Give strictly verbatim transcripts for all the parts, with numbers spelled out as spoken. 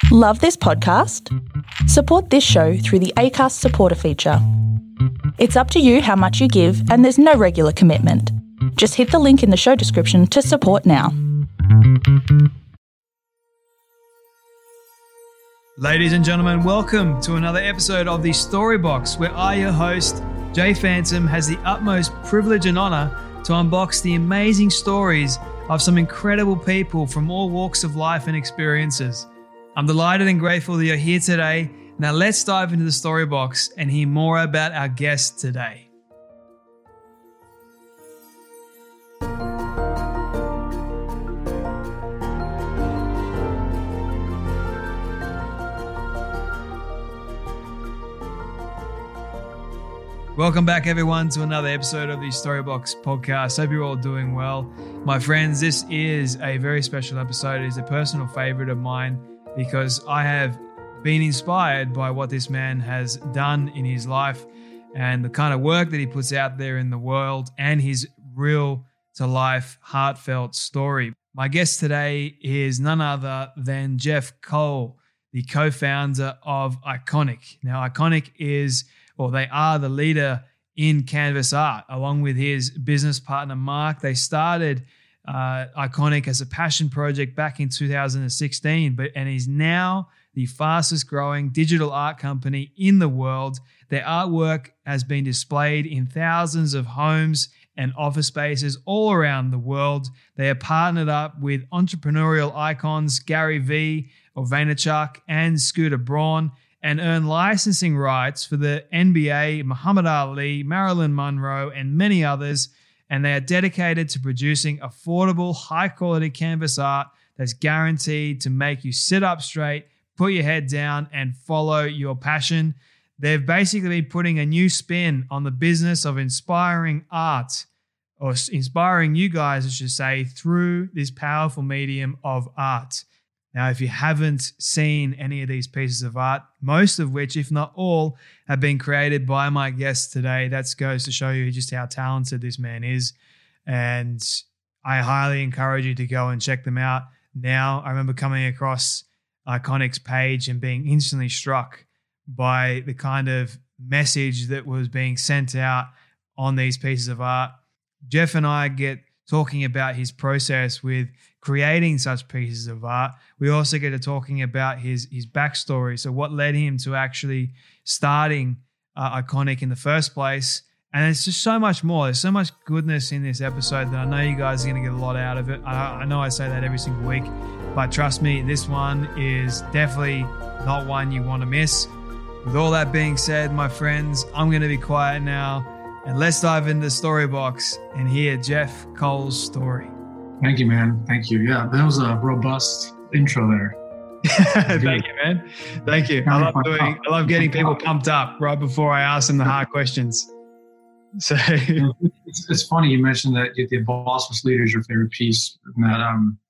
Love this podcast? Support this show through the Acast supporter feature. It's up to you how much you give, and there's no regular commitment. Just hit the link in the show description to support now. Ladies and gentlemen, welcome to another episode of the Storybox, where I, your host, Jay Phantom, has the utmost privilege and honour to unbox the amazing stories of some incredible people from all walks of life and experiences. I'm delighted and grateful that you're here today. Now let's dive into the Storybox and hear more about our guest today. Welcome back, everyone, to another episode of the Storybox podcast. Hope you're all doing well. My friends, this is a very special episode. It is a personal favorite of mine because I have been inspired by what this man has done in his life and the kind of work that he puts out there in the world and his real to life, heartfelt story. My guest today is none other than Jeff Cole, the co-founder of Iconic. Now, Iconic is Well, they are the leader in canvas art, along with his business partner, Mark. They started uh, Iconic as a passion project back in two thousand sixteen, but and is now the fastest growing digital art company in the world. Their artwork has been displayed in thousands of homes and office spaces all around the world. They are partnered up with entrepreneurial icons Gary Vee or Vaynerchuk and Scooter Braun, and earn licensing rights for the N B A, Muhammad Ali, Marilyn Monroe, and many others. And they are dedicated to producing affordable, high-quality canvas art that's guaranteed to make you sit up straight, put your head down, and follow your passion. They've basically been putting a new spin on the business of inspiring art, or inspiring you guys, I should say, through this powerful medium of art. Now, if you haven't seen any of these pieces of art, most of which, if not all, have been created by my guest today, that goes to show you just how talented this man is. And I highly encourage you to go and check them out now. I remember coming across Iconic's page and being instantly struck by the kind of message that was being sent out on these pieces of art. Jeff and I get talking about his process with creating such pieces of art. We also get to talking about his his backstory, so what led him to actually starting uh, Iconic in the first place. And there's just so much more. There's so much goodness in this episode that I know you guys are going to get a lot out of it. I, I know I say that every single week, but trust me, this one is definitely not one you want to miss. With all that being said, my friends, I'm going to be quiet now. And let's dive into the Storybox and hear Jeff Cole's story. Thank you, man. Thank you. Yeah, that was a robust intro there. Thank you, man. Thank you. I love doing. I love getting people pumped up right before I ask them the hard questions. So it's, it's funny you mentioned that the Boss Was Leader is your favorite piece. And that um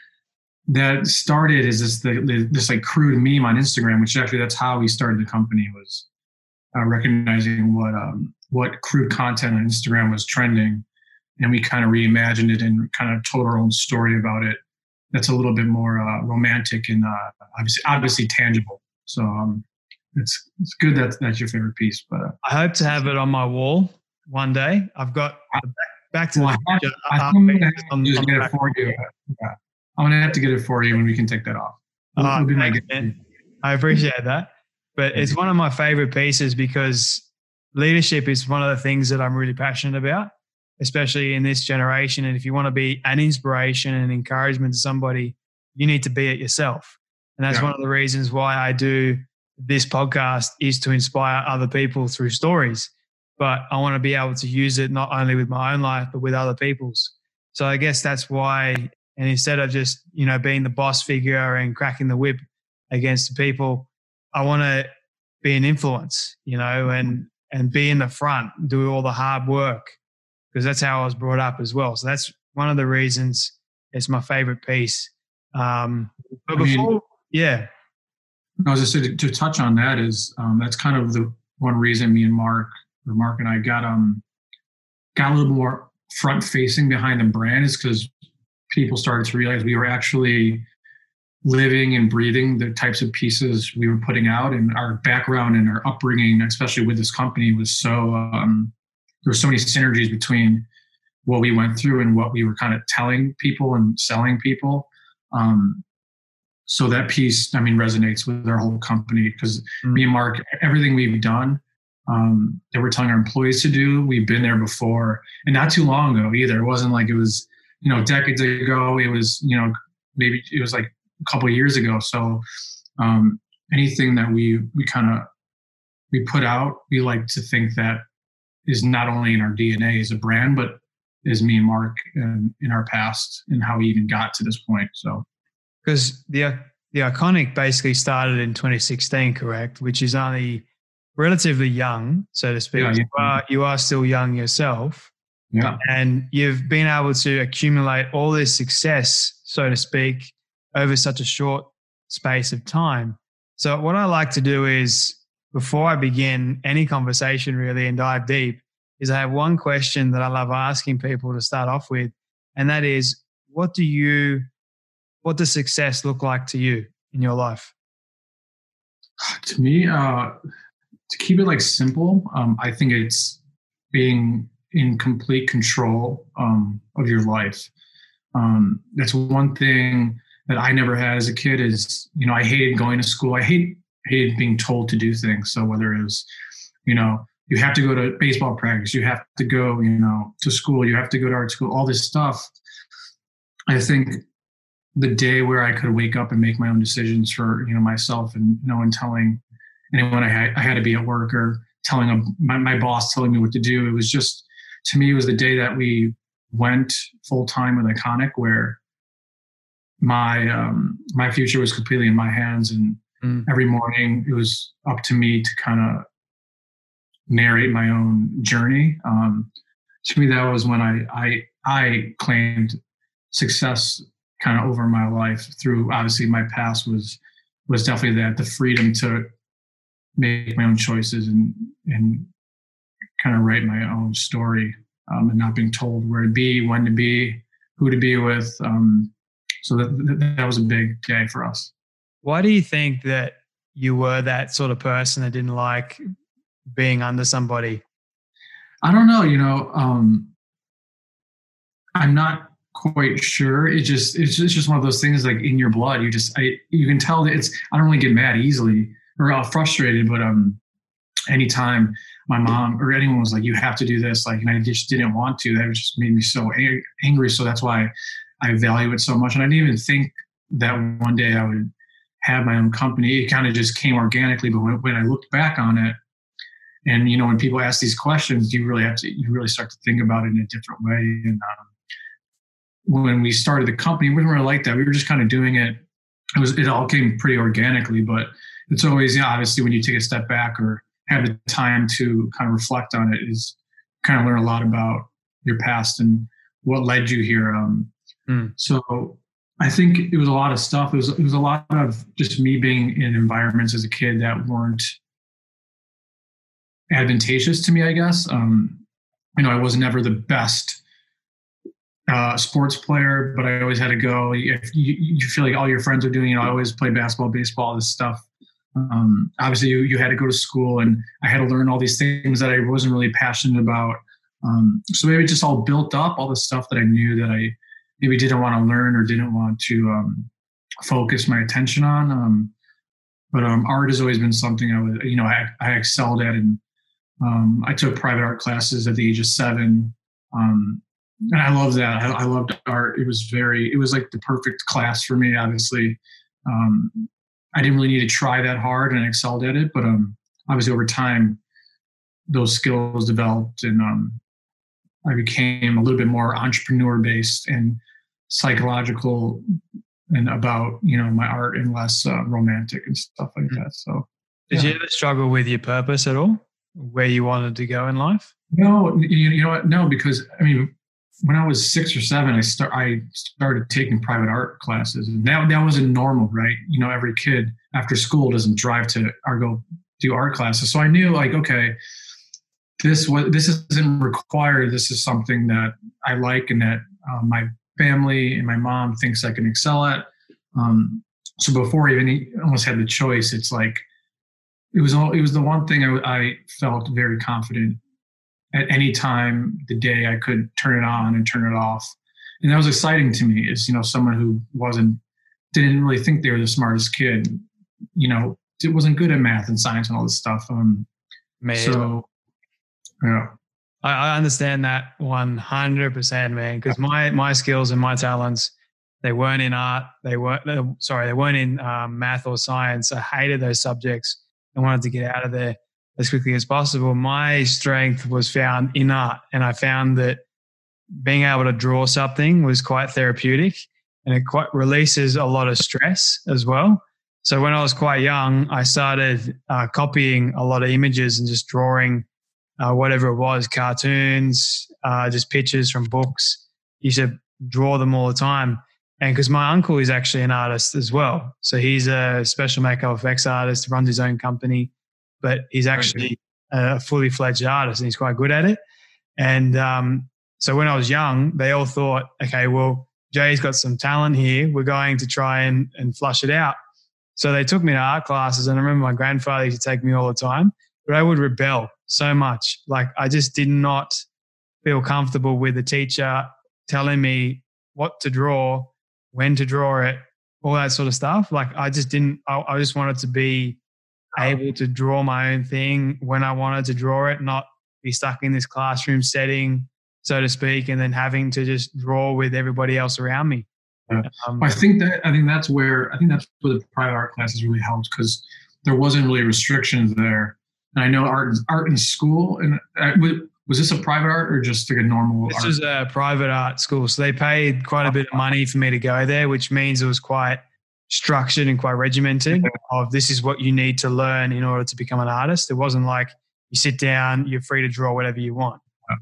that started as this the, this like crude meme on Instagram, which actually that's how we started the company, was uh, recognizing what um. what crude content on Instagram was trending. And we kind of reimagined it and kind of told our own story about it. That's a little bit more uh, romantic and uh, obviously, obviously tangible. So um, it's it's good that that's your favorite piece. But uh, I hope to have it on my wall one day. I've got back, back to well, the future. I, I think I'm going to have to get it for you. Yeah. I'm going to have to get it for you when we can take that off. It'll, oh, it'll thanks, man. I appreciate that. But it's one of my favorite pieces because leadership is one of the things that I'm really passionate about, especially in this generation. And if you want to be an inspiration and encouragement to somebody, you need to be it yourself. And that's yeah. one of the reasons why I do this podcast, is to inspire other people through stories. But I want to be able to use it not only with my own life, but with other people's. So I guess that's why, and instead of just, you know, being the boss figure and cracking the whip against the people, I want to be an influence, you know, and and be in the front, do all the hard work, because that's how I was brought up as well. So that's one of the reasons it's my favorite piece. Um, but I before, mean, yeah. I was just to, to touch on that is um, that's kind of the one reason me and Mark, or Mark and I got um got a little more front facing behind the brand, is because people started to realize we were actually living and breathing the types of pieces we were putting out, and our background and our upbringing, especially with this company, was so um, there were so many synergies between what we went through and what we were kind of telling people and selling people. Um, so that piece, I mean, resonates with our whole company, because mm-hmm. me and Mark, everything we've done um, that we're telling our employees to do, we've been there before, and not too long ago either. It wasn't like it was, you know, decades ago. It was, you know, maybe it was like a couple of years ago. So um, anything that we we kind of we put out, we like to think that is not only in our D N A as a brand, but is me and Mark and in our past and how we even got to this point. So, because the the Iconic basically started in twenty sixteen, correct? Which is only relatively young, so to speak. Yeah, yeah. You are you are still young yourself. Yeah. And you've been able to accumulate all this success, so to speak, over such a short space of time. So what I like to do is, before I begin any conversation really and dive deep, is I have one question that I love asking people to start off with, and that is, what do you, what does success look like to you in your life? To me, uh, to keep it like simple, um, I think it's being in complete control um, of your life. Um, that's one thing that I never had as a kid is, you know, I hated going to school. I hate, hated being told to do things. So whether it was, you know, you have to go to baseball practice, you have to go, you know, to school, you have to go to art school, all this stuff. I think the day where I could wake up and make my own decisions for, you know, myself, and no one telling anyone I had, I had to be at work, or telling a, my, my boss telling me what to do. It was just, to me, it was the day that we went full time with Iconic, where my um, my future was completely in my hands, and mm. every morning it was up to me to kind of narrate my own journey. Um, to me, that was when I I I claimed success kind of over my life. Through, obviously, my past was was definitely that, the freedom to make my own choices and and kind of write my own story, um, and not being told where to be, when to be, who to be with. Um, so that, that that was a big day for us. Why do you think that you were that sort of person that didn't like being under somebody? I don't know. You know, um, I'm not quite sure. It just it's just, it's just one of those things, like in your blood. You just I you can tell that it's. I don't really get mad easily or uh, frustrated, but um, anytime my mom or anyone was like, "You have to do this," like, and I just didn't want to, that just made me so angry. So that's why I value it so much. And I didn't even think that one day I would have my own company. It kind of just came organically. But when, when I looked back on it, and, you know, when people ask these questions, you really have to, you really start to think about it in a different way. And um, when we started the company, we weren't really like that. We were just kind of doing it. It was, it all came pretty organically, but it's always, yeah, obviously when you take a step back or have the time to kind of reflect on it, is kind of learn a lot about your past and what led you here. Um, mm. So I think it was a lot of stuff. It was, it was a lot of just me being in environments as a kid that weren't advantageous to me, I guess. Um, you know, I was never the best uh, sports player, but I always had to go. If you, you feel like all your friends are doing, you know, I always play basketball, baseball, this stuff. Um, obviously you, you had to go to school, and I had to learn all these things that I wasn't really passionate about. Um, so maybe it just all built up, all the stuff that I knew that I maybe didn't want to learn or didn't want to um, focus my attention on. Um, but um, art has always been something I was, you know, I, I excelled at. And um, I took private art classes at the age of seven. Um, and I loved that. I, I loved art. It was very, it was like the perfect class for me, obviously. Um, I didn't really need to try that hard, and I excelled at it. But um, obviously over time, those skills developed, and um, I became a little bit more entrepreneur based and psychological, and about, you know, my art, and less uh, romantic and stuff like that. So, did yeah. you ever struggle with your purpose at all, where you wanted to go in life? No, you, you know what? No, because I mean, when I was six or seven, I start I started taking private art classes, and that that wasn't normal, right? You know, every kid after school doesn't drive to or go do art classes. So I knew, like, okay, this was this isn't required. This is something that I like, and that um, my family and my mom thinks I can excel at. Um, So before I even almost had the choice, it's like, it was all, it was the one thing I, I felt very confident at any time the day I could turn it on and turn it off. And that was exciting to me, is, you know, someone who wasn't, didn't really think they were the smartest kid, you know, it wasn't good at math and science and all this stuff. Um, man. So, yeah. I, I understand that one hundred percent, man, because my, my skills and my talents, they weren't in art. They weren't, they, sorry, they weren't in um, math or science. I hated those subjects and wanted to get out of there as quickly as possible. My strength was found in art, and I found that being able to draw something was quite therapeutic, and it quite releases a lot of stress as well. So when I was quite young, I started uh, copying a lot of images and just drawing uh, whatever it was, cartoons, uh, just pictures from books. You should draw them all the time. And because my uncle is actually an artist as well. So he's a special makeup effects artist, runs his own company, but he's actually a fully fledged artist and he's quite good at it. And um, so when I was young, they all thought, okay, well, Jay's got some talent here. We're going to try and, and flush it out. So they took me to art classes, and I remember my grandfather used to take me all the time, but I would rebel so much. Like, I just did not feel comfortable with the teacher telling me what to draw, when to draw it, all that sort of stuff. Like, I just didn't, I, I just wanted to be able to draw my own thing when I wanted to draw it, not be stuck in this classroom setting, so to speak, and then having to just draw with everybody else around me. Yeah. Um, I think that, I think that's where, I think that's where the private art classes really helped, because there wasn't really restrictions there. And I know art, art in school, and uh, was this a private art or just like a normal this art? This was a private art school. So they paid quite a bit of money for me to go there, which means it was quite structured and quite regimented of this is what you need to learn in order to become an artist. It wasn't like you sit down, you're free to draw whatever you want.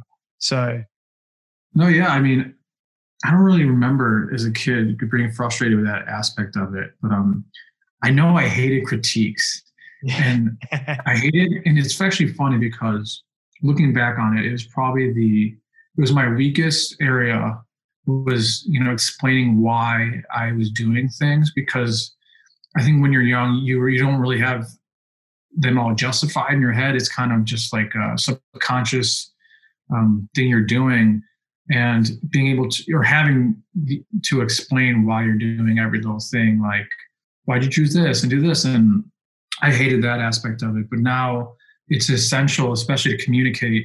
So. No, yeah. I mean, I don't really remember as a kid being frustrated with that aspect of it, but um, I know I hated critiques. And I hated, and it's actually funny because looking back on it, it was probably the, it was my weakest area was, you know, explaining why I was doing things, because I think when you're young, you you don't really have them all justified in your head. It's kind of just like a subconscious um, thing you're doing, and being able to, or having the, to explain why you're doing every little thing, like, why'd you choose this and do this? And I hated that aspect of it, but now it's essential, especially to communicate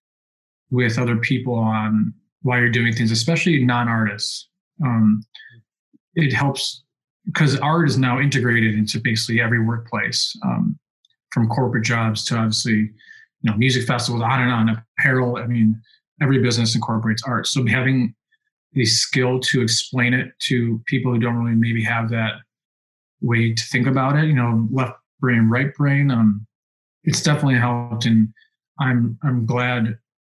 with other people on why you're doing things, especially non-artists. Um, it helps because art is now integrated into basically every workplace, um, from corporate jobs to obviously, you know, music festivals, on and on, apparel. I mean, every business incorporates art. So having the skill to explain it to people who don't really maybe have that way to think about it, you know, left brain, right brain, um, it's definitely helped. And I'm, I'm glad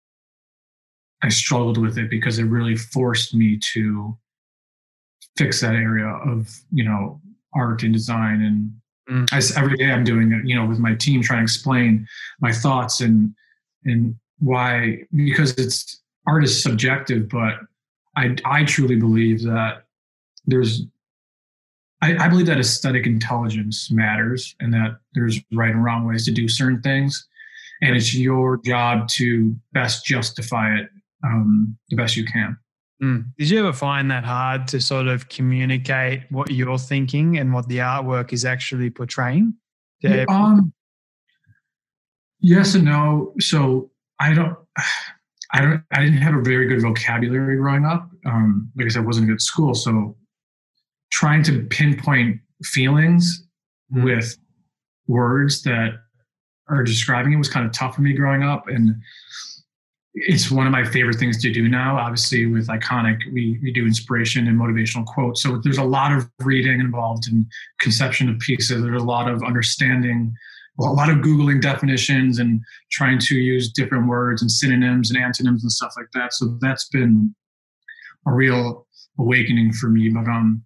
I struggled with it, because it really forced me to fix that area of, you know, art and design. And mm. I, every day I'm doing it, you know, with my team, trying to explain my thoughts and, and why, because it's, art is subjective, but I, I truly believe that there's, I, I believe that aesthetic intelligence matters, and that there's right and wrong ways to do certain things. And it's your job to best justify it um, the best you can. Mm. Did you ever find that hard to sort of communicate what you're thinking and what the artwork is actually portraying? Yeah, um, yes and no. So I don't, I don't, I didn't have a very good vocabulary growing up. Um, like I said, I wasn't good at school. So trying to pinpoint feelings mm. with words that are describing it was kind of tough for me growing up. And it's one of my favorite things to do now. Obviously, with Iconic, we, we do inspiration and motivational quotes. So there's a lot of reading involved in conception of pieces. There's a lot of understanding, a lot of Googling definitions and trying to use different words and synonyms and antonyms and stuff like that. So that's been a real awakening for me. But um,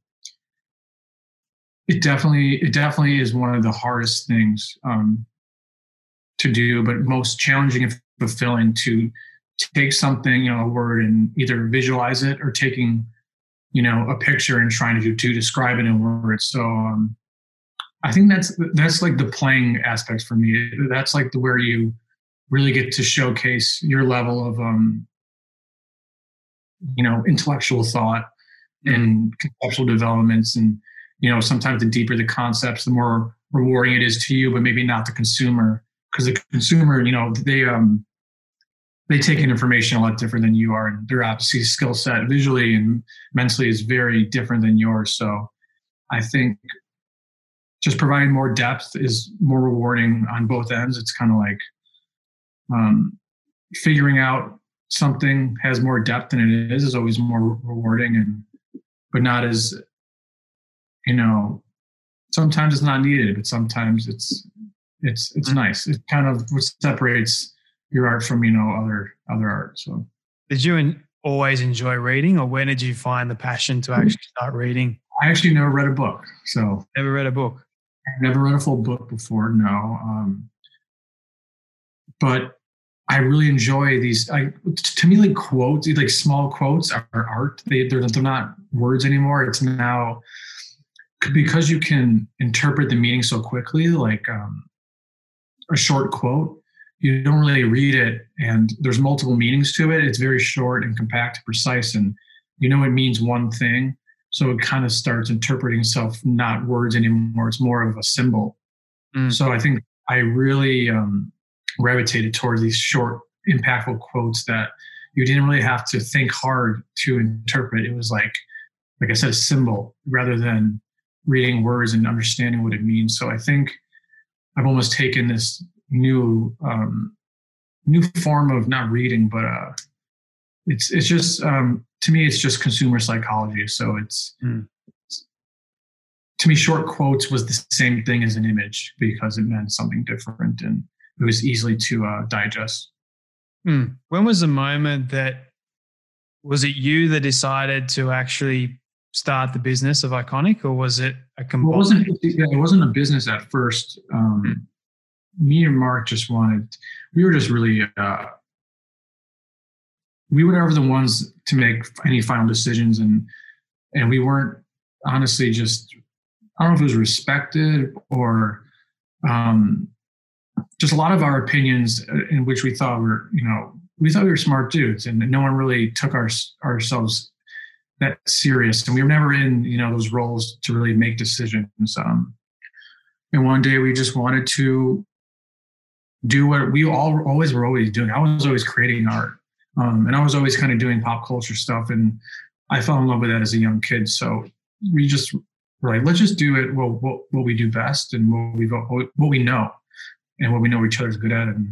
it definitely, it definitely is one of the hardest things um, to do, but most challenging and fulfilling to take something, you know, a word, and either visualize it or taking you know, a picture and trying to to describe it in words. So um, I think that's that's like the playing aspects for me. That's like the where you really get to showcase your level of um, you know, intellectual thought and conceptual developments. And you know, sometimes the deeper the concepts, the more rewarding it is to you, but maybe not the consumer, because the consumer, you know, they um they take in information a lot different than you are, and their obviously skill set visually and mentally is very different than yours. So I think just providing more depth is more rewarding on both ends. It's kind of like um, figuring out something has more depth than it is is always more rewarding, and but not as, you know, sometimes it's not needed, but sometimes it's it's it's nice. It kind of what separates your art from, you know, other other art. So did you in, always enjoy reading, or when did you find the passion to actually start reading? I actually never read a book. So never read a book. I've never read a full book before. No, um, but I really enjoy these. I, to me, like quotes, like small quotes are art. They they're, they're not words anymore. It's now because you can interpret the meaning so quickly. Like um, a short quote, you don't really read it, and there's multiple meanings to it. It's very short and compact and precise, and you know it means one thing. So it kind of starts interpreting itself, not words anymore. It's more of a symbol. Mm. So I think I really um, gravitated towards these short, impactful quotes that you didn't really have to think hard to interpret. It was like, like I said, a symbol rather than reading words and understanding what it means. So I think I've almost taken this new, um, new form of not reading, but uh, it's it's just um, to me, it's just consumer psychology. So it's, mm. it's to me, short quotes was the same thing as an image because it meant something different and it was easily to uh, digest. Mm. When was the moment that, was it you that decided to actually start the business of Iconic, or was it a combined? Well, it wasn't, it wasn't a business at first. Um, mm. Me and Mark just wanted, we were just really, uh, we were never the ones to make any final decisions, and and we weren't honestly just, I don't know if it was respected or um, just a lot of our opinions in which we thought were, you know, we thought we were smart dudes, and no one really took our ourselves that serious, and we were never in, you know, those roles to really make decisions. Um, and one day we just wanted to do what we all always were always doing. I was always creating art. Um, and I was always kind of doing pop culture stuff, and I fell in love with that as a young kid. So we just were like, let's just do it. Well, what, what we do best, and what we what we know, and what we know each other's good at. And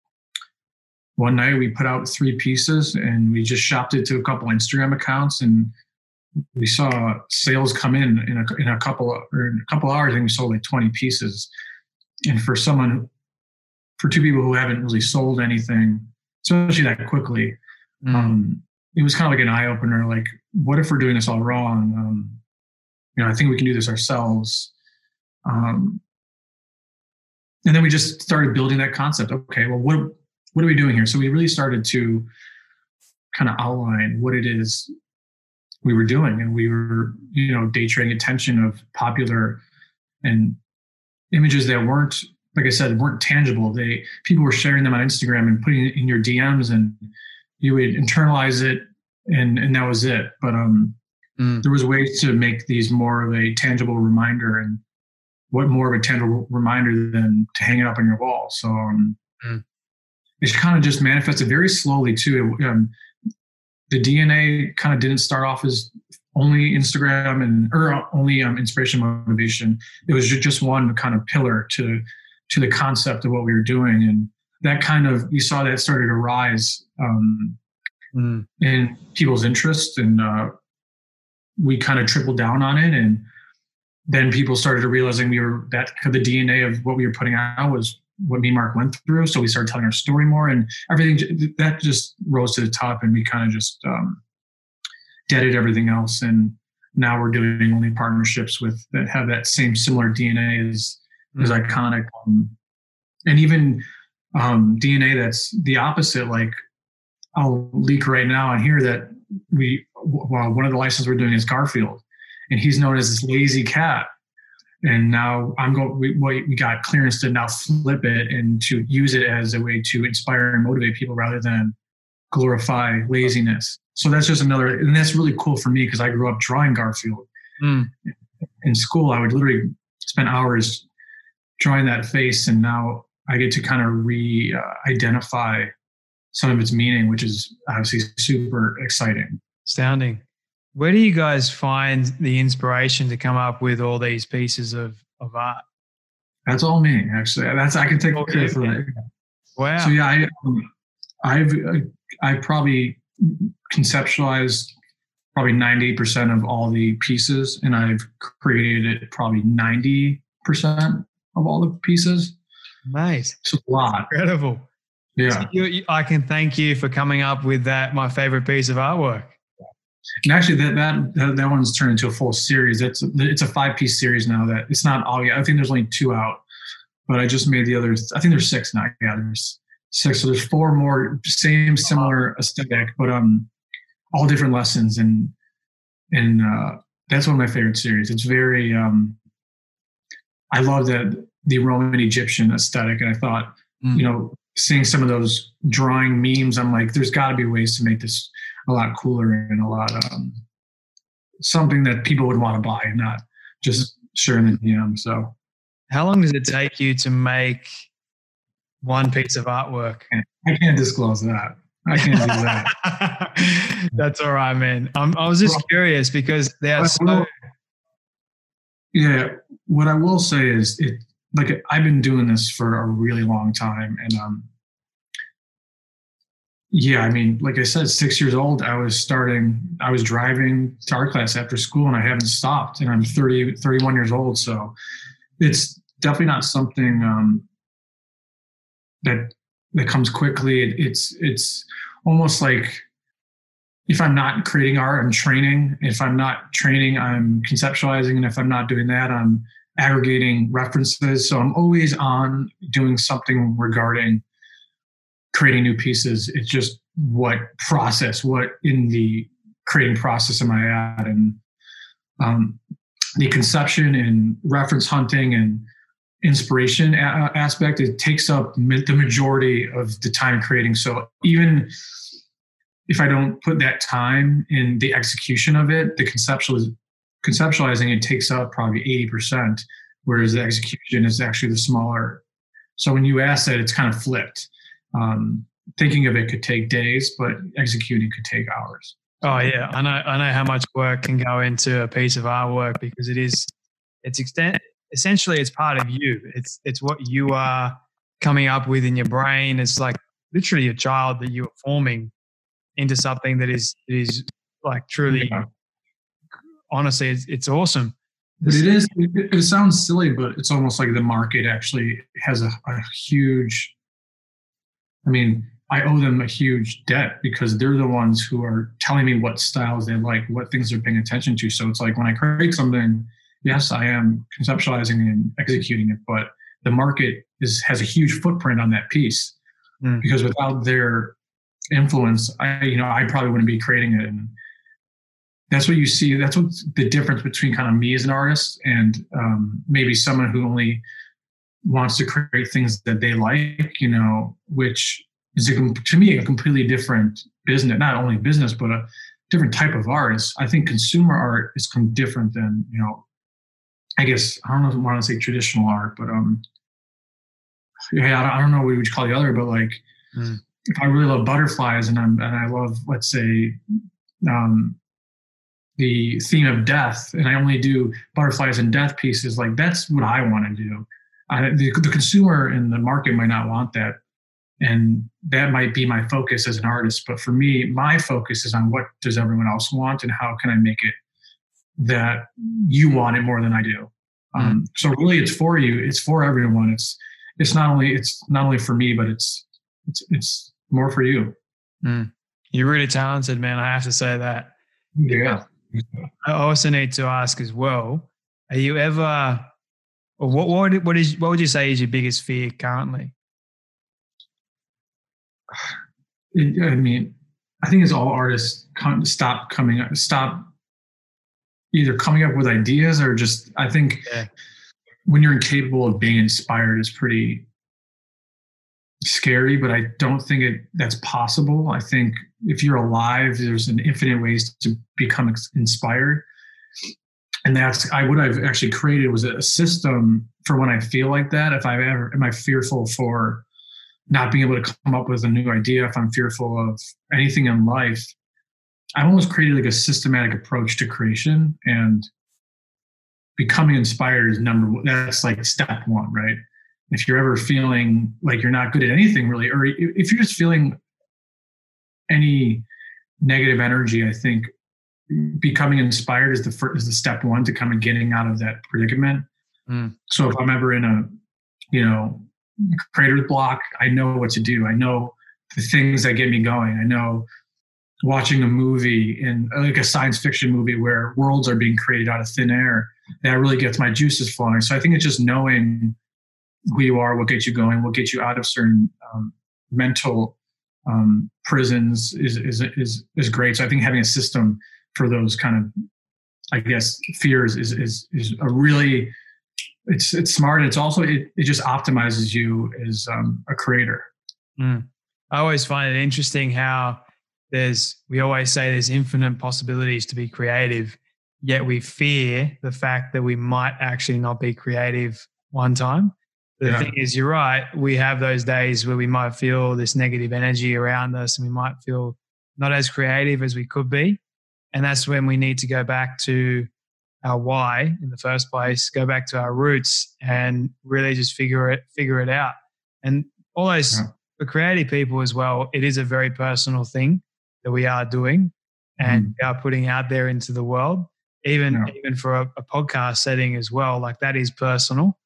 one night we put out three pieces, and we just shopped it to a couple Instagram accounts, and we saw sales come in in a, in a couple or in a couple hours. I think we sold like twenty pieces. And for someone, for two people who haven't really sold anything, especially that quickly, mm. um, it was kind of like an eye opener. Like, what if we're doing this all wrong? Um, you know, I think we can do this ourselves. Um, and then we just started building that concept. Okay, well, what what are we doing here? So we really started to kind of outline what it is we were doing, and we were, you know, day trading attention of popular and images that weren't, like I said, weren't tangible. They people were sharing them on Instagram and putting it in your D Ms, and you would internalize it, and and that was it. But um, mm. there was ways to make these more of a tangible reminder, and what more of a tangible reminder than to hang it up on your wall. So um, mm. it kind of just manifested very slowly too. Um, the D N A kind of didn't start off as only Instagram and or only um, inspiration motivation. It was just one kind of pillar to. to the concept of what we were doing. And that kind of, you saw that started to rise um, mm. in people's interest, and uh, we kind of tripled down on it. And then people started to realizing we were, that the D N A of what we were putting out was what me and Mark went through. So we started telling our story more, and everything that just rose to the top, and we kind of just um, deaded everything else. And now we're doing only partnerships with that have that same similar D N A as is Iconic, um, and even um, D N A that's the opposite. Like, I'll leak right now on here that we, well, one of the licenses we're doing is Garfield, and he's known as this lazy cat. And now I'm going, we, we got clearance to now flip it and to use it as a way to inspire and motivate people rather than glorify laziness. So that's just another, and that's really cool for me because I grew up drawing Garfield. Mm. In school, I would literally spend hours drawing that face, and now I get to kind of re-identify uh, some of its meaning, which is obviously super exciting. Astounding. Where do you guys find the inspiration to come up with all these pieces of, of art? That's all me, actually. That's I can take okay. credit for that. Wow. So yeah, I, um, I've I probably conceptualized probably ninety percent of all the pieces, and I've created probably ninety percent of all the pieces. Nice. It's a lot. Incredible. Yeah. So you, you, I can thank you for coming up with that, my favorite piece of artwork. And actually, that that that one's turned into a full series. It's it's a five piece series now. That it's not all yet. I think there's only two out, but I just made the others. I think there's six now. Yeah, there's six. So there's four more, same similar aesthetic, but um, all different lessons, and and uh, that's one of my favorite series. It's very um, I love that the Roman Egyptian aesthetic, and I thought mm. you know seeing some of those drawing memes, I'm like, there's got to be ways to make this a lot cooler and a lot um, something that people would want to buy and not just share in the D M. So, how long does it take you to make one piece of artwork? I can't disclose that. I can't do that. That's all right, man. I'm, I was just curious because they're so. Will, yeah, what I will say is, it like I've been doing this for a really long time, and um. Yeah, I mean, like I said, six years old, I was starting, I was driving to art class after school, and I haven't stopped, and I'm thirty, thirty-one years old. So it's definitely not something um, that, that comes quickly. It, it's, it's almost like if I'm not creating art, I'm training. If I'm not training, I'm conceptualizing. And if I'm not doing that, I'm aggregating references. So I'm always on doing something regarding creating new pieces. It's just what process, what in the creating process am I at, and um, the conception and reference hunting and inspiration a- aspect, it takes up ma- the majority of the time creating. So even if I don't put that time in the execution of it, the conceptual conceptualizing it takes up probably eighty percent, whereas the execution is actually the smaller. So when you ask that, it's kind of flipped. Um, thinking of it could take days, but executing could take hours. Oh yeah, I know. I know how much work can go into a piece of artwork because it is, it's extent. Essentially, it's part of you. It's it's what you are coming up with in your brain. It's like literally a child that you are forming into something that is is like truly. Yeah. Honestly, it's, it's awesome. But it is. It, it sounds silly, but it's almost like the market actually has a, a huge. I mean, I owe them a huge debt because they're the ones who are telling me what styles they like, what things they're paying attention to. So it's like when I create something, yes, I am conceptualizing and executing it, but the market is has a huge footprint on that piece mm. because without their influence, I you know I probably wouldn't be creating it. And that's what you see. That's what the difference between kind of me as an artist and um, maybe someone who only wants to create things that they like, you know, which is a, to me a completely different business, not only business, but a different type of art. Is I think consumer art is different than, you know, I guess, I don't know if I want to say traditional art, but um, yeah, I don't know what you would call the other, but like, mm. if I really love butterflies and I'm, and I love, let's say, um, the theme of death, and I only do butterflies and death pieces, like that's what I want to do. I, the, the consumer and the market might not want that. And that might be my focus as an artist. But for me, my focus is on what does everyone else want and how can I make it that you want it more than I do. Mm. Um, so really it's for you. It's for everyone. It's, it's not only, it's not only for me, but it's, it's, it's more for you. Mm. You're really talented, man. I have to say that. Yeah. I also need to ask as well, are you ever, or what, what, what is, what would you say is your biggest fear currently? I mean, I think as all artists come, stop coming up, stop either coming up with ideas or just, I think yeah. when you're incapable of being inspired is pretty scary, but I don't think it that's possible. I think if you're alive, there's an infinite ways to become inspired. And that's I what I've actually created was a system for when I feel like that. If I ever am I fearful for not being able to come up with a new idea, if I'm fearful of anything in life, I've almost created like a systematic approach to creation, and becoming inspired is number one. That's like step one, right? If you're ever feeling like you're not good at anything really, or if you're just feeling any negative energy, I think becoming inspired is the first, is the step one to kind of getting out of that predicament. Mm. So if I'm ever in a, you know, creator's block, I know what to do. I know the things that get me going. I know watching a movie in like a science fiction movie where worlds are being created out of thin air, that really gets my juices flowing. So I think it's just knowing who you are, what gets you going, what gets you out of certain um, mental um, prisons is, is, is, is great. So I think having a system for those kind of, I guess, fears is, is, is a really, it's, it's smart. It's also, it, it just optimizes you as um, a creator. Mm. I always find it interesting how there's, we always say there's infinite possibilities to be creative, yet we fear the fact that we might actually not be creative one time. The yeah. thing is, you're right. We have those days where we might feel this negative energy around us and we might feel not as creative as we could be. And that's when we need to go back to our why in the first place, go back to our roots and really just figure it, figure it out. And all those, yeah. for creative people as well, it is a very personal thing that we are doing and mm. we are putting out there into the world, even, yeah. even for a, a podcast setting as well. Like that is personal.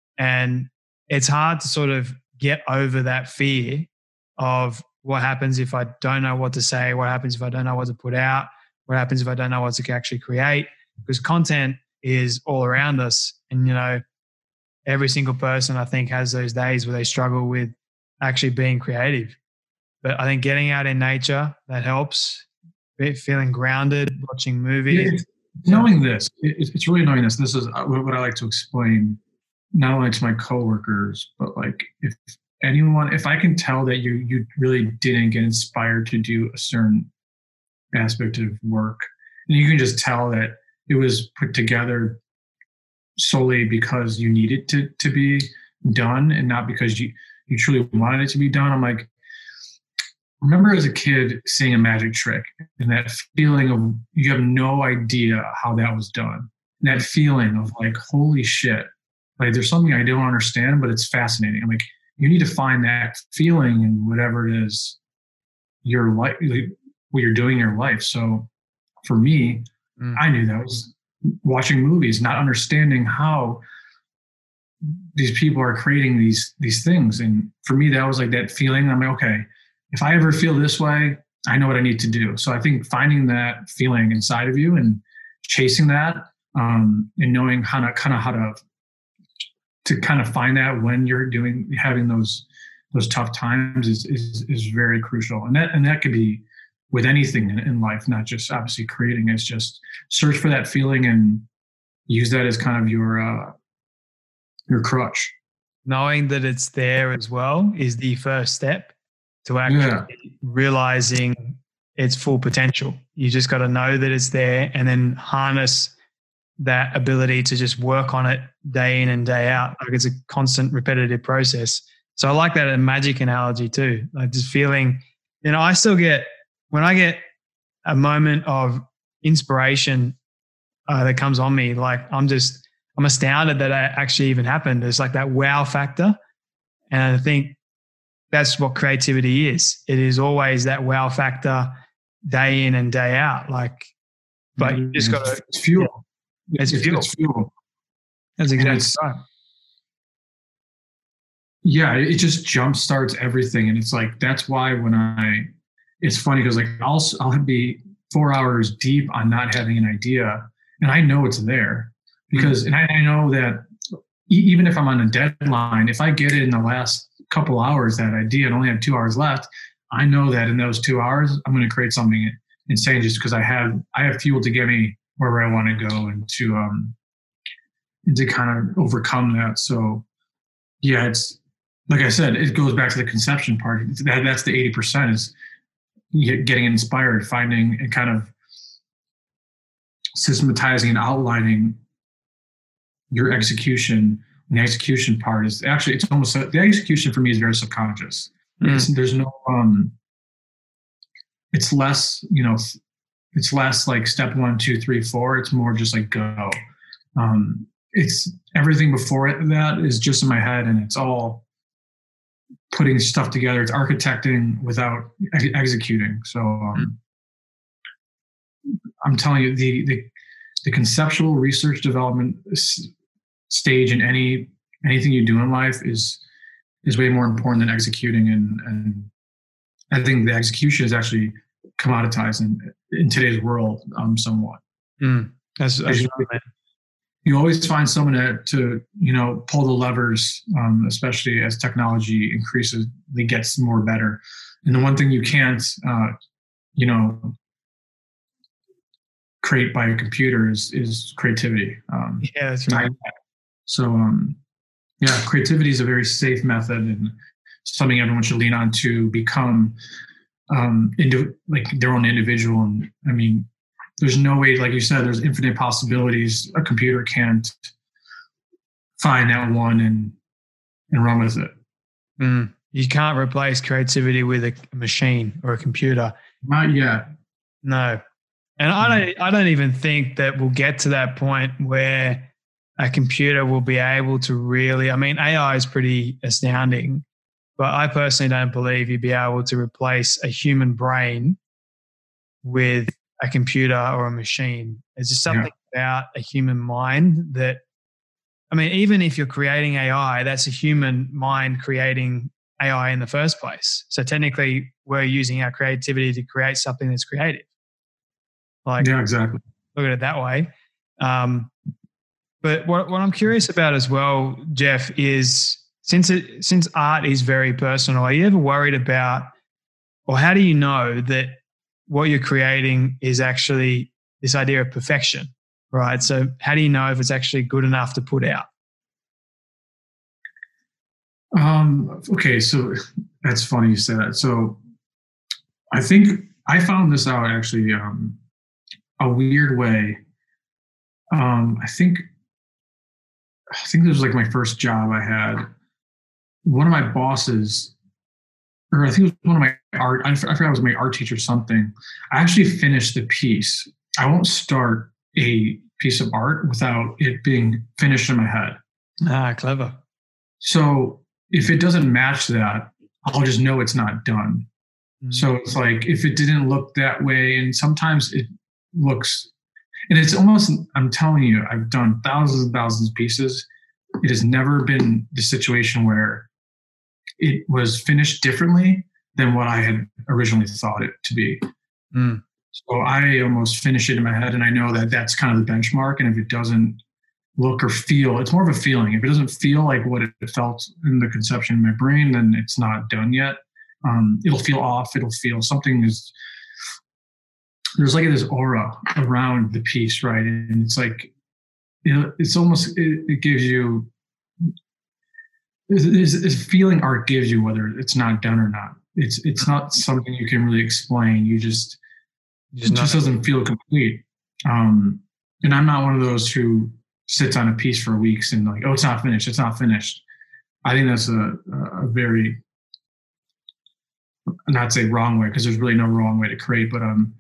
And it's hard to sort of get over that fear of what happens if I don't know what to say, what happens if I don't know what to put out, what happens if I don't know what to actually create, because content is all around us. And, you know, every single person I think has those days where they struggle with actually being creative. But I think getting out in nature, that helps. Feeling grounded, watching movies. Yeah, knowing this, it's really knowing this. This is what I like to explain, not only to my coworkers, but like if anyone, if I can tell that you you really didn't get inspired to do a certain aspect of work, and you can just tell that it was put together solely because you needed to to be done and not because you you truly wanted it to be done. I'm like, remember as a kid seeing a magic trick and that feeling of you have no idea how that was done. And that feeling of like, holy shit, like there's something I don't understand, but it's fascinating. I'm like, you need to find that feeling in whatever it is your life, like, what you're doing in your life. So for me, mm. I knew that was watching movies, not understanding how these people are creating these these things. And for me, that was like that feeling. I'm like, okay, if I ever feel this way, I know what I need to do. So I think finding that feeling inside of you and chasing that, um, and knowing how to kind of how to to kind of find that when you're doing having those those tough times is is is very crucial. And that and that could be with anything in, in life, not just obviously creating. It's just search for that feeling and use that as kind of your uh, your crutch. Knowing that it's there as well is the first step to actually yeah. realizing its full potential. You just got to know that it's there and then harness that ability to just work on it day in and day out. Like it's a constant repetitive process. So I like that magic analogy too. Like just feeling, you know, I still get, when I get a moment of inspiration uh, that comes on me, like I'm just, I'm astounded that it actually even happened. There's like that wow factor. And I think that's what creativity is. It is always that wow factor day in and day out. Like, but you just got to, it's fuel. Yeah, it's, it's fuel. It's fuel. That's exactly right. Yeah, it just jump starts everything. And it's like, that's why when I, it's funny because like I'll, I'll be four hours deep on not having an idea and I know it's there because, mm-hmm. and I, I know that even if I'm on a deadline, if I get it in the last couple hours, that idea and only have two hours left, I know that in those two hours, I'm going to create something insane just because I have I have fuel to get me wherever I want to go and to um and to kind of overcome that. So yeah, it's like I said, it goes back to the conception part. That that's the eighty percent is getting inspired, finding and kind of systematizing and outlining your execution. And the execution part is actually, it's almost, the execution for me is very subconscious. Mm. It's, there's no, um, it's less, you know, it's less like step one, two, three, four. It's more just like go. Um, it's everything before it, that is just in my head, and it's all putting stuff together. It's architecting without ex- executing. So um, mm. I'm telling you, the, the the conceptual research development s- stage in any anything you do in life is is way more important than executing, and and I think the execution is actually commoditized in, in today's world um, somewhat. Mm, that's, that's you, you always find someone to, to you know pull the levers, um, especially as technology increases, it gets more better. And the one thing you can't, uh, you know. create by a computer is is creativity. Um, yeah, that's right. So, um, yeah, creativity is a very safe method and something everyone should lean on to become um, into like their own individual. And I mean, there's no way, like you said, there's infinite possibilities. A computer can't find that one and and run with it. Mm. You can't replace creativity with a machine or a computer. Not yet. No. And I don't, I don't even think that we'll get to that point where a computer will be able to really, I mean, A I is pretty astounding, but I personally don't believe you'd be able to replace a human brain with a computer or a machine. There's just something yeah. about a human mind that, I mean, even if you're creating A I, that's a human mind creating A I in the first place. So technically we're using our creativity to create something that's creative. Like, yeah, exactly. Look at it that way. Um, but what, what I'm curious about as well, Jeff, is since it, since art is very personal, are you ever worried about, or how do you know that what you're creating is actually this idea of perfection, right? So how do you know if it's actually good enough to put out? Um, okay, so that's funny you said that. So I think I found this out actually um, a weird way. Um, I think I think this was like my first job I had. One of my bosses, or I think it was one of my art, I forgot it was my art teacher or something. I actually finished the piece. I won't start a piece of art without it being finished in my head. Ah, clever. So if it doesn't match that, I'll just know it's not done. Mm-hmm. So it's like, if it didn't look that way, and sometimes it looks, and it's almost, I'm telling you, I've done thousands and thousands of pieces. It has never been the situation where it was finished differently than what I had originally thought it to be. Mm. So I almost finish it in my head, and I know that that's kind of the benchmark. And if it doesn't look or feel, it's more of a feeling. If it doesn't feel like what it felt in the conception in my brain, then it's not done yet. Um, it'll feel off. It'll feel something is, there's like this aura around the piece, right? And it's like, you know, it's almost, it, it gives you, it's, it's feeling art gives you, whether it's not done or not. It's it's not something you can really explain. You just, just it just doesn't feel complete. Um, and I'm not one of those who sits on a piece for weeks and like, oh, it's not finished. It's not finished. I think that's a, a very, not say wrong way, because there's really no wrong way to create, but um,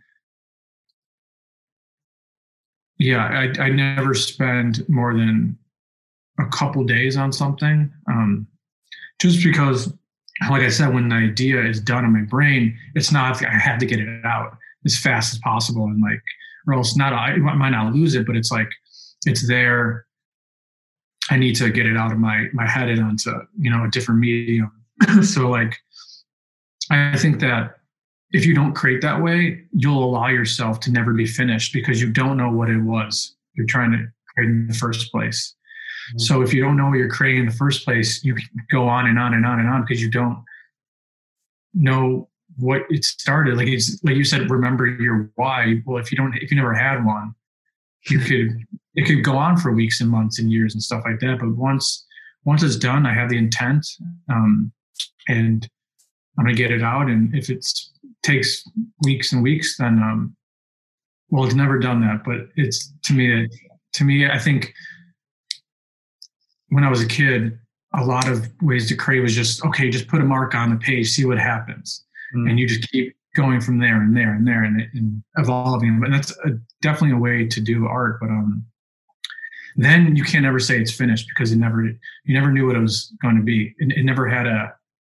yeah, I, I never spend more than a couple days on something, um, just because, like I said, when the idea is done in my brain, it's not, I have to get it out as fast as possible, and like, or else not, I might not lose it, but it's like, it's there. I need to get it out of my my head and onto, you know, a different medium. So like, I think that if you don't create that way, you'll allow yourself to never be finished because you don't know what it was you're trying to create in the first place. Mm-hmm. So if you don't know what you're creating in the first place, you can go on and on and on and on because you don't know what it started. Like it's like you said, remember your why. Well, if you don't, if you never had one, you could it could go on for weeks and months and years and stuff like that. But once once it's done, I have the intent, um, and I'm gonna get it out. And if it takes weeks and weeks, then um, well, it's never done that. But it's to me, to me, I think when I was a kid, a lot of ways to create was just, okay, just put a mark on the page, see what happens. Mm. And you just keep going from there and there and there and, and evolving. But that's a, definitely a way to do art. But um, then you can't ever say it's finished because it never, you never knew what it was going to be. It, it never had a,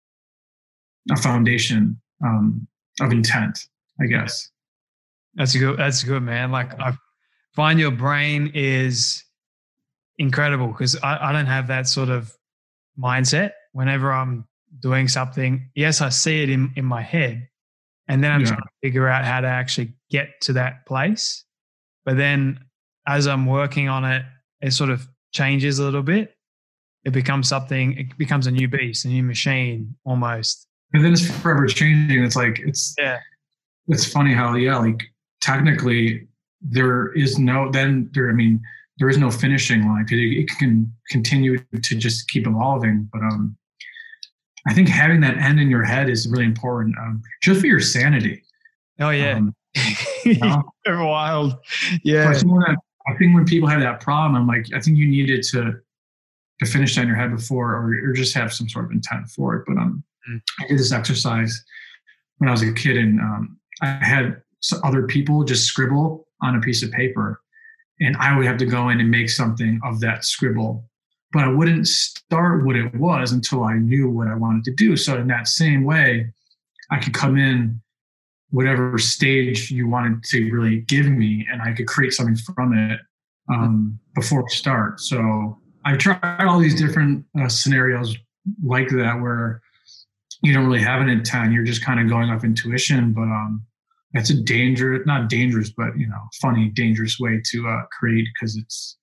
a foundation um, of intent, I guess. That's good. That's good, man. Like I find your brain is incredible because I, I don't have that sort of mindset whenever I'm doing something. Yes, I see it in, in my head and then I'm yeah. trying to figure out how to actually get to that place. But then as I'm working on it, it sort of changes a little bit. It becomes something, it becomes a new beast, a new machine almost. And then it's forever changing. It's like, it's, yeah, it's funny how, yeah, like technically there is no, then there, I mean, there is no finishing line because it, it can continue to just keep evolving. But um, I think having that end in your head is really important, um, just for your sanity. Oh yeah, um, you know? They're wild. Yeah, I think, when, I think when people have that problem, I'm like, I think you needed to to finish that in your head before, or, or just have some sort of intent for it. But um, mm. I did this exercise when I was a kid, and um, I had other people just scribble on a piece of paper. And I would have to go in and make something of that scribble. But I wouldn't start what it was until I knew what I wanted to do. So in that same way, I could come in whatever stage you wanted to really give me, and I could create something from it um, before we start. So I've tried all these different uh, scenarios like that where you don't really have an intent. You're just kind of going off intuition. But um, it's a dangerous, not dangerous, but, you know, funny, dangerous way to uh, create, because it's,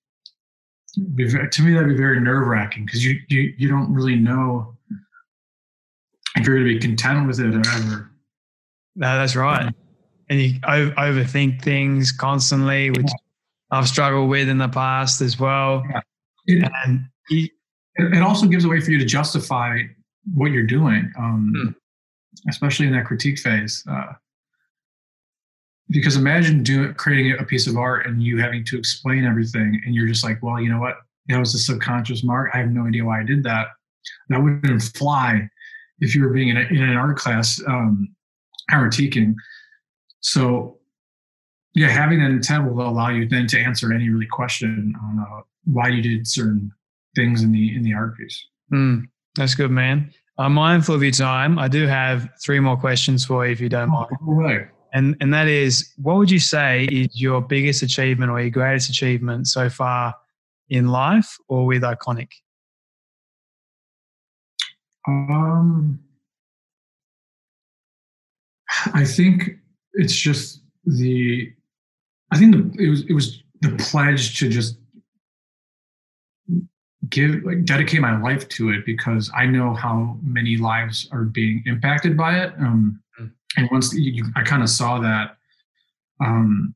to me, that'd be very nerve wracking because you, you, you don't really know if you're going to be content with it or ever. No, that's right. And you over, overthink things constantly, which yeah. I've struggled with in the past as well. Yeah. It, and you, it also gives a way for you to justify what you're doing, um, hmm. especially in that critique phase. Uh, Because imagine doing creating a piece of art and you having to explain everything, and you're just like, well, you know what? That was a subconscious mark. I have no idea why I did that. That wouldn't fly if you were being in, a, in an art class um, critiquing. So, yeah, having that intent will allow you then to answer any really question on uh, why you did certain things in the in the art piece. Mm, that's good, man. I'm mindful of your time. I do have three more questions for you, if you don't mind. All right. And and that is, what would you say is your biggest achievement or your greatest achievement so far in life or with Iconic? Um, I think it's just the, I think the, it was it was the pledge to just give, like, dedicate my life to it, because I know how many lives are being impacted by it. Um, And once you, I kind of saw that, um,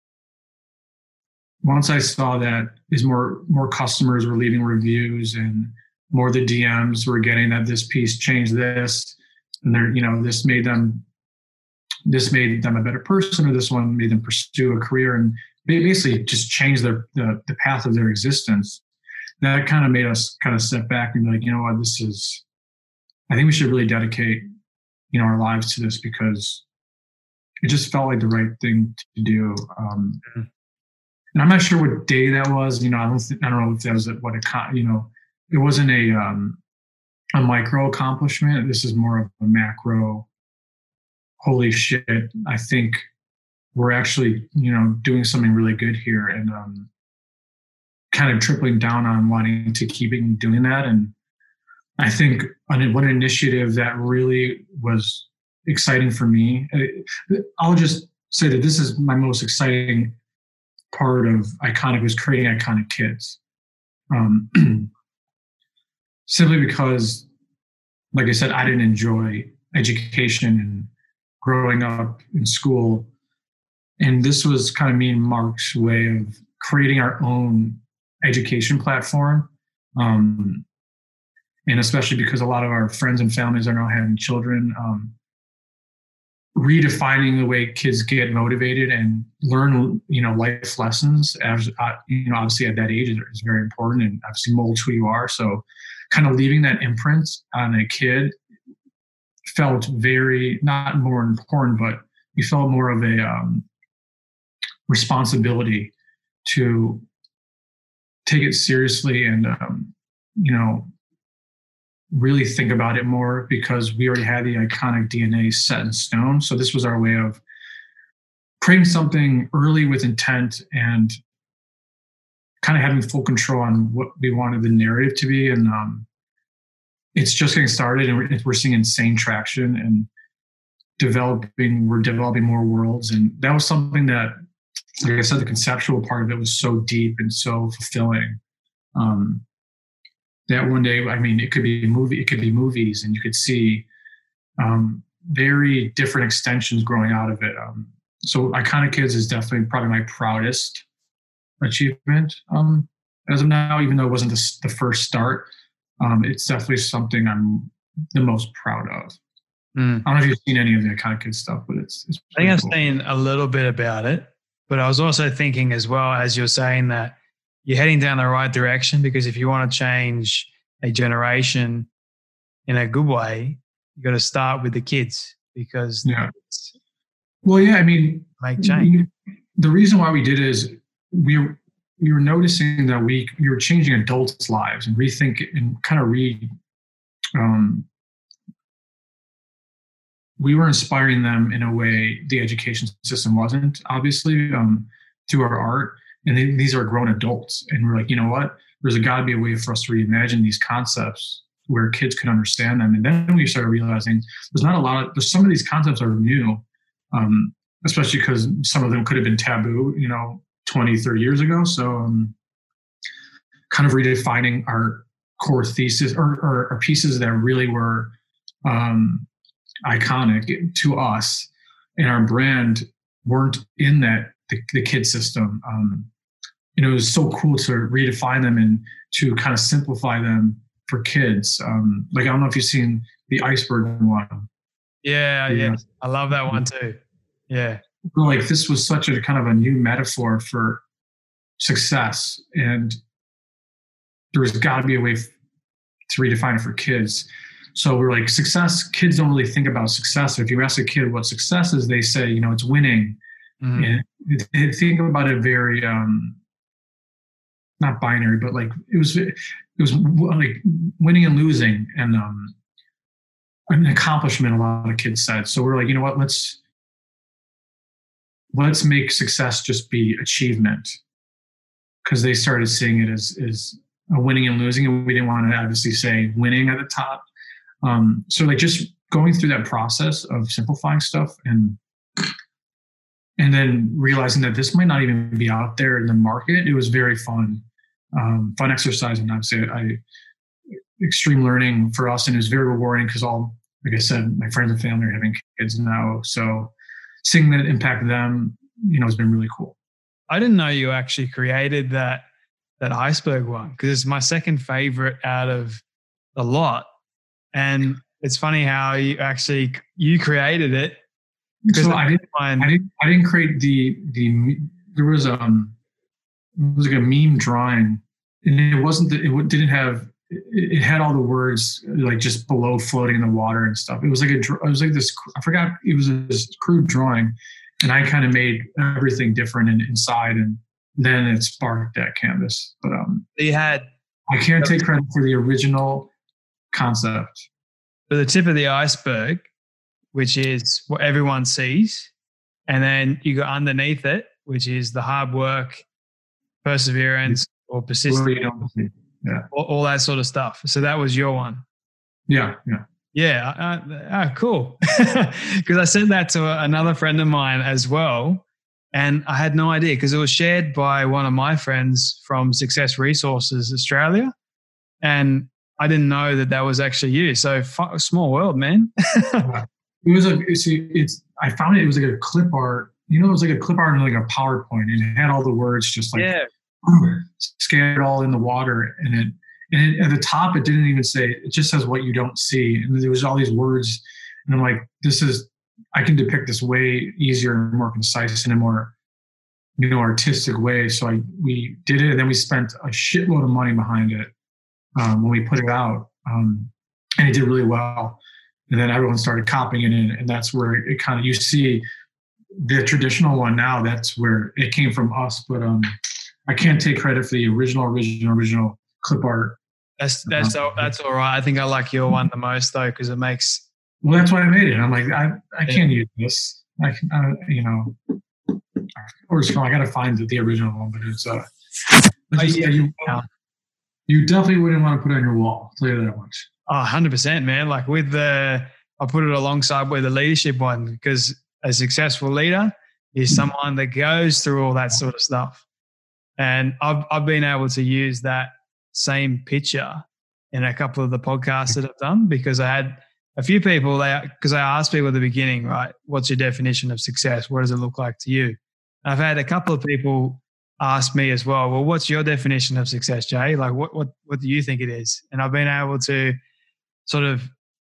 once I saw that is more more customers were leaving reviews and more of the D Ms were getting that this piece changed this, and they're, you know, this made them this made them a better person, or this one made them pursue a career, and basically just change their the, the path of their existence. That kind of made us kind of step back and be like, you know what, this is, I think we should really dedicate, you know, our lives to this, because it just felt like the right thing to do. Um, mm-hmm. And I'm not sure what day that was. You know, I don't, th- I don't know if that was a, what a, you know, it wasn't a um, a micro accomplishment. This is more of a macro. Holy shit! I think we're actually, you know, doing something really good here, and um, kind of tripling down on wanting to keep doing that. And I think one initiative that really was exciting for me, I'll just say that this is my most exciting part of Iconic, was creating Iconic Kids. Um, simply because, like I said, I didn't enjoy education and growing up in school. And this was kind of me and Mark's way of creating our own education platform. Um, and especially because a lot of our friends and families are now having children, um, redefining the way kids get motivated and learn, you know, life lessons as, uh, you know, obviously at that age is, is very important, and obviously molds who you are. So kind of leaving that imprint on a kid felt very, not more important, but we felt more of a um, responsibility to take it seriously and, um, you know, really think about it more, because we already had the iconic D N A set in stone. So this was our way of creating something early with intent and kind of having full control on what we wanted the narrative to be. And um, it's just getting started, and we're, we're seeing insane traction and developing, we're developing more worlds. And that was something that, like I said, the conceptual part of it was so deep and so fulfilling. Um, that one day, I mean, it could be a movie, it could be movies, and you could see um, very different extensions growing out of it. Um, so Iconic Kids is definitely probably my proudest achievement um, as of now, even though it wasn't the, the first start. Um, it's definitely something I'm the most proud of. Mm. I don't know if you've seen any of the Iconic Kids stuff, but it's, it's I think I've cool. seen a little bit about it, but I was also thinking as well, as you're saying, that you're heading down the right direction, because if you want to change a generation in a good way, you got to start with the kids, because yeah. Well, yeah, I mean, make change. The reason why we did it is we were, we were noticing that we we were changing adults' lives and rethink and kind of re. Um, we were inspiring them in a way the education system wasn't, obviously, um, through our art. And they, these are grown adults. And we're like, you know what? There's got to be a way for us to reimagine these concepts where kids can understand them. And then we started realizing there's not a lot of, there's some of these concepts are new, um, especially because some of them could have been taboo, you know, twenty, thirty years ago. So um, kind of redefining our core thesis or, or, or pieces that really were um, iconic to us and our brand weren't in that, the, the kid system. Um, you know, it was so cool to redefine them and to kind of simplify them for kids. Um, like, I don't know if you've seen the iceberg one. Yeah, yeah. yeah. I love that one too. Yeah. Like, this was such a kind of a new metaphor for success. And there's got to be a way f- to redefine it for kids. So we're like, success, kids don't really think about success. If you ask a kid what success is, they say, you know, it's winning. Mm-hmm. And they think about it very, um, not binary, but like it was, it was like winning and losing, and um, an accomplishment. A lot of kids said. So we're like, you know what? Let's let's make success just be achievement, because they started seeing it as as a winning and losing, and we didn't want to obviously say winning at the top. Um, so like just going through that process of simplifying stuff and. And then realizing that this might not even be out there in the market, it was very fun, um, fun exercise. And obviously, I, extreme learning for us. And it was very rewarding because all, like I said, my friends and family are having kids now. So seeing that impact them, you know, has been really cool. I didn't know you actually created that, that iceberg one, because it's my second favorite out of the lot. And it's funny how you actually, you created it. So I didn't, I didn't, I didn't create the, the, there was a, um, it was like a meme drawing, and it wasn't, the, it didn't have, it, it had all the words like just below floating in the water and stuff. It was like a, it was like this, I forgot, it was this crude drawing, and I kind of made everything different in, inside, and then it sparked that canvas. But um, you had, I can't take credit for the original concept. For the tip of the iceberg, which is what everyone sees. And then you go underneath it, which is the hard work, perseverance, or persistence, yeah. all, all that sort of stuff. So that was your one. Yeah, yeah. Yeah, uh, ah, cool. Because I sent that to another friend of mine as well, and I had no idea, because it was shared by one of my friends from Success Resources Australia, and I didn't know that that was actually you. So f- small world, man. It was a, it's, it's, I found it, it was like a clip art, you know, it was like a clip art and like a PowerPoint, and it had all the words just like Yeah. scattered all in the water. And it, and it, at the top, it didn't even say, it just says what you don't see. And there was all these words, and I'm like, this is, I can depict this way easier and more concise and a more, you know, artistic way. So I, we did it, and then we spent a shitload of money behind it um, when we put it out. Um, and it did really well. And then everyone started copying it, and, and that's where it kind of, you see the traditional one now, that's where it came from us. But um, I can't take credit for the original, original, original clip art. That's, that's, all, that's all right. I think I like your one the most though, because it makes. Well, that's why I made it. I'm like, I, I can't use this. I can, uh, you know, or it's I got to find the, the original one, but it's, uh, but just, yeah, you, you definitely wouldn't want to put it on your wall. I'll tell you that much. Oh, one hundred percent, man. Like with the, I'll put it alongside with the leadership one, because a successful leader is someone that goes through all that sort of stuff. And I've, I've been able to use that same picture in a couple of the podcasts that I've done, because I had a few people, they, because I asked people at the beginning, right, what's your definition of success? What does it look like to you? And I've had a couple of people ask me as well, well, what's your definition of success, Jay? Like, what, what, what do you think it is? And I've been able to sort of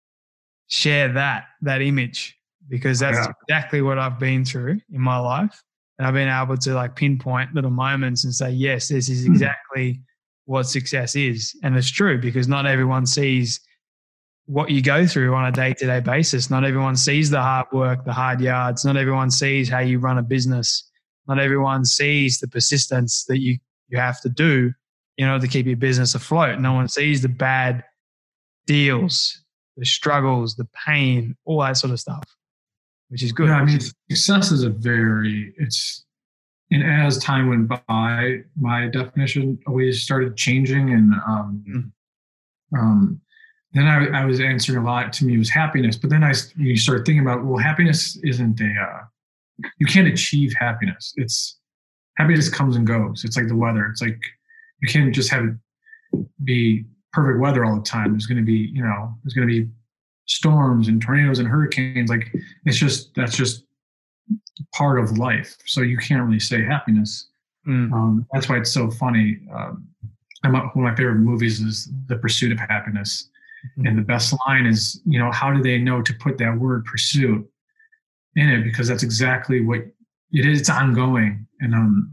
share that, that image, because that's yeah. exactly what I've been through in my life. And I've been able to like pinpoint little moments and say, yes, this is exactly what success is. And it's true, because not everyone sees what you go through on a day-to-day basis. Not everyone sees the hard work, the hard yards. Not everyone sees how you run a business. Not everyone sees the persistence that you, you have to do in order to keep your business afloat. No one sees the bad deals, the struggles, the pain, all that sort of stuff, which is good. Yeah, I mean, success is a very, it's, and as time went by, my definition always started changing. And um, mm. um, then I, I was answering a lot. To me, it was happiness. But then I, you start thinking about, well, happiness isn't a, uh, you can't achieve happiness. It's, happiness comes and goes. It's like the weather. It's like, you can't just have it be perfect weather all the time. There's going to be, you know, there's going to be storms and tornadoes and hurricanes. Like, it's just, that's just part of life. So you can't really say happiness. Mm. Um, that's why it's so funny. Um, I'm, one of my favorite movies is The Pursuit of Happiness. Mm-hmm. And the best line is, you know, how do they know to put that word pursuit in it? Because that's exactly what it is. It's ongoing. And um,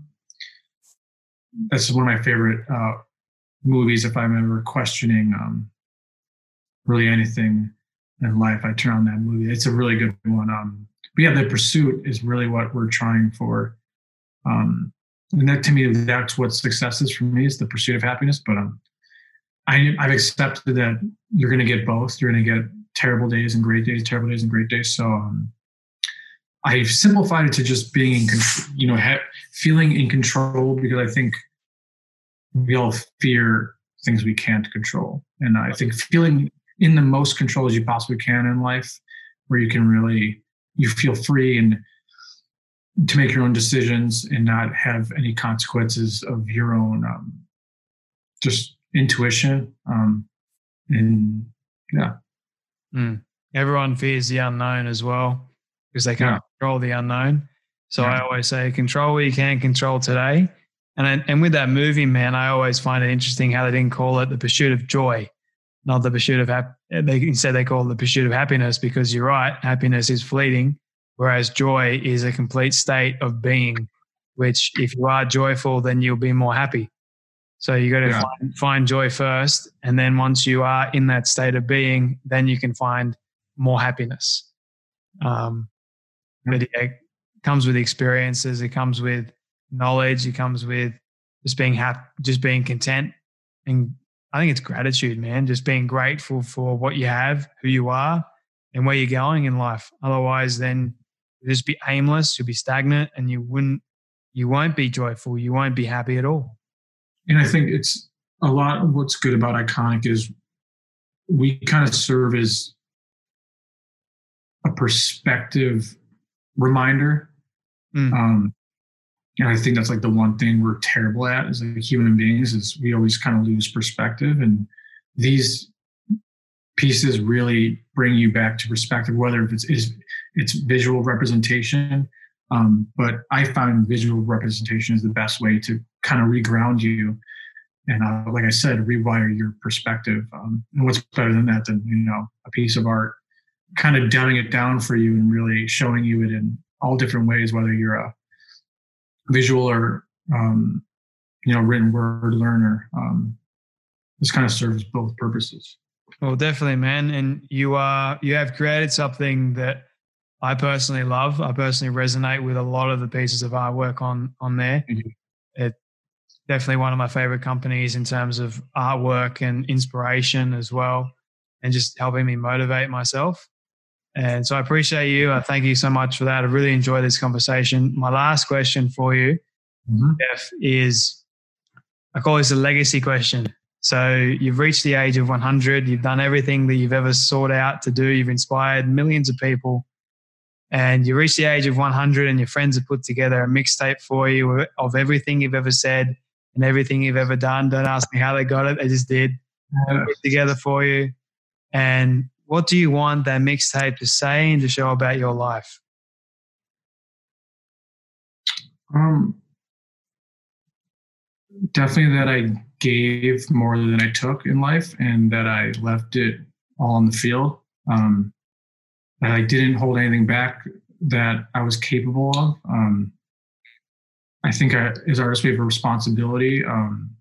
that's one of my favorite uh, movies. If I'm ever questioning um, really anything in life, I turn on that movie. It's a really good one. Um, but yeah, the pursuit is really what we're trying for. Um, and that, to me, that's what success is for me, is the pursuit of happiness. But um, I, I've accepted that you're going to get both. You're going to get terrible days and great days, terrible days and great days. So um, I've simplified it to just being in control, you know, ha- feeling in control, because I think we all fear things we can't control. And I think feeling in the most control as you possibly can in life, where you can really, you feel free and to make your own decisions and not have any consequences of your own um, just intuition. Um, and yeah. Mm. Everyone fears the unknown as well, because they can't yeah. control the unknown. So yeah. I always say, control what you can control today. And and with that movie, man, I always find it interesting how they didn't call it The Pursuit of Joy, not The Pursuit of Happiness. They instead they call it The Pursuit of Happiness, because you're right, happiness is fleeting, whereas joy is a complete state of being, which if you are joyful, then you'll be more happy. So you got to yeah. find, find joy first, and then once you are in that state of being, then you can find more happiness. Um, but it comes with experiences. It comes with knowledge. It comes with just being happy, just being content. And I think it's gratitude, man. Just being grateful for what you have, who you are, and where you're going in life. Otherwise, then you'll just be aimless. You'll be stagnant, and you wouldn't, you won't be joyful. You won't be happy at all. And I think it's a lot of what's good about Iconic is we kind of serve as a perspective reminder. Mm. Um, and I think that's like the one thing we're terrible at as like human beings, is we always kind of lose perspective. And these pieces really bring you back to perspective, whether it's, it's, it's visual representation. Um, but I find visual representation is the best way to kind of reground you. And uh, like I said, rewire your perspective. Um, and what's better than that than, you know, a piece of art, kind of dumbing it down for you and really showing you it in all different ways, whether you're a visual or, um, you know, written word learner. Um, this kind of serves both purposes. Well, definitely, man. And you are, you have created something that I personally love. I personally resonate with a lot of the pieces of artwork on, on there. Mm-hmm. It's definitely one of my favorite companies in terms of artwork and inspiration as well, and just helping me motivate myself. And so I appreciate you. I thank you so much for that. I really enjoyed this conversation. My last question for you, mm-hmm. Jeff, is I call this a legacy question. So you've reached the age of one hundred. You've done everything that you've ever sought out to do. You've inspired millions of people. And you reach the age of one hundred and your friends have put together a mixtape for you of everything you've ever said and everything you've ever done. Don't ask me how they got it. They just did. They put it together for you. And what do you want that mixtape to say and to show about your life? Um, definitely that I gave more than I took in life, and that I left it all on the field. Um, that I didn't hold anything back that I was capable of. Um, I think I, as artists, we have a responsibility. Um,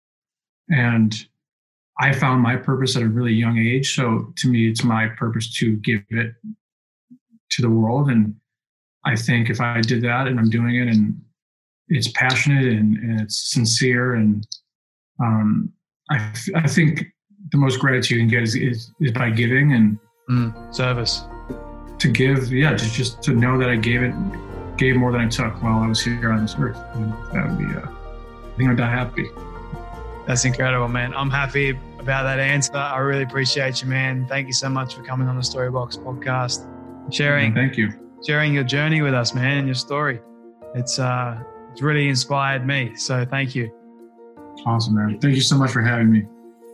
and I found my purpose at a really young age. So to me, it's my purpose to give it to the world. And I think if I did that, and I'm doing it, and it's passionate and, and it's sincere, and um, I, I think the most gratitude you can get is, is, is by giving and mm, service. To give, yeah, just just to know that I gave it, gave more than I took while I was here on this earth. And that would be, uh, I think I'd die happy. That's incredible, man. I'm happy about that answer. I really appreciate you, man. Thank you so much for coming on the Storybox podcast, sharing. Thank you. Sharing your journey with us, man, and your story. It's uh, it's really inspired me. So thank you. Awesome, man. Thank you so much for having me.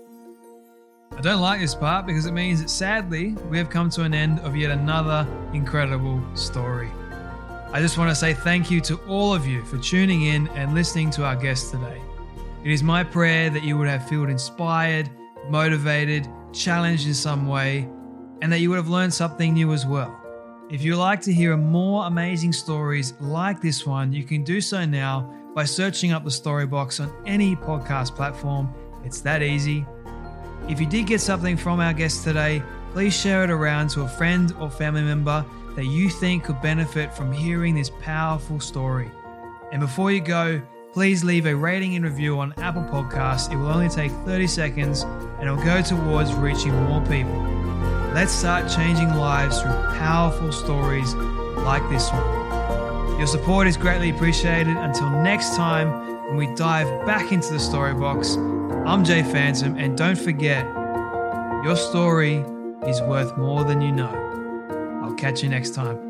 I don't like this part because it means that sadly we have come to an end of yet another incredible story. I just want to say thank you to all of you for tuning in and listening to our guest today. It is my prayer that you would have felt inspired, motivated, challenged in some way, and that you would have learned something new as well. If you'd like to hear more amazing stories like this one, you can do so now by searching up the Storybox on any podcast platform. It's that easy. If you did get something from our guest today, please share it around to a friend or family member that you think could benefit from hearing this powerful story. And before you go, please leave a rating and review on Apple Podcasts. It will only take thirty seconds and it will go towards reaching more people. Let's start changing lives through powerful stories like this one. Your support is greatly appreciated. Until next time, when we dive back into the Storybox, I'm Jay Phantom, and don't forget, your story is worth more than you know. I'll catch you next time.